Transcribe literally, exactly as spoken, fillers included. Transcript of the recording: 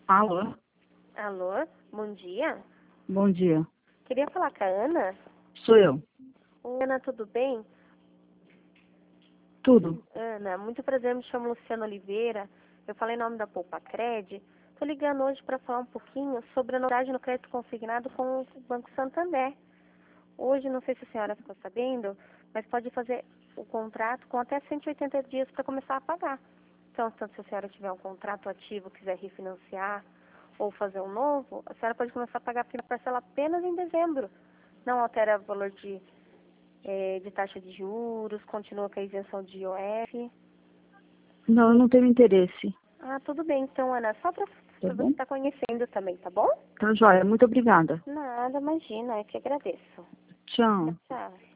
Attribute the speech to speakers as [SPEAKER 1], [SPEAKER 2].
[SPEAKER 1] Alô?
[SPEAKER 2] Alô, bom dia.
[SPEAKER 1] Bom dia.
[SPEAKER 2] Queria falar com a Ana.
[SPEAKER 1] Sou eu.
[SPEAKER 2] Oi, Ana, tudo bem?
[SPEAKER 1] Tudo.
[SPEAKER 2] Ana, muito prazer, me chamo Luciana Oliveira. Eu falei em nome da Poupa Cred. Estou ligando hoje para falar um pouquinho sobre a novidade no crédito consignado com o Banco Santander. Hoje, não sei se a senhora ficou sabendo, mas pode fazer o contrato com até cento e oitenta dias para começar a pagar. Então, tanto se a senhora tiver um contrato ativo, quiser refinanciar ou fazer um novo, a senhora pode começar a pagar a primeira parcela apenas em dezembro. Não altera o valor de, eh, de taxa de juros, continua com a isenção de I O F.
[SPEAKER 1] Não, eu não tenho interesse.
[SPEAKER 2] Ah, tudo bem, então, Ana, só para
[SPEAKER 1] Tá
[SPEAKER 2] você
[SPEAKER 1] bom?
[SPEAKER 2] estar conhecendo também, tá bom?
[SPEAKER 1] Tá joia. Muito obrigada.
[SPEAKER 2] Nada, imagina, eu que agradeço.
[SPEAKER 1] Tchau.
[SPEAKER 2] Tchau.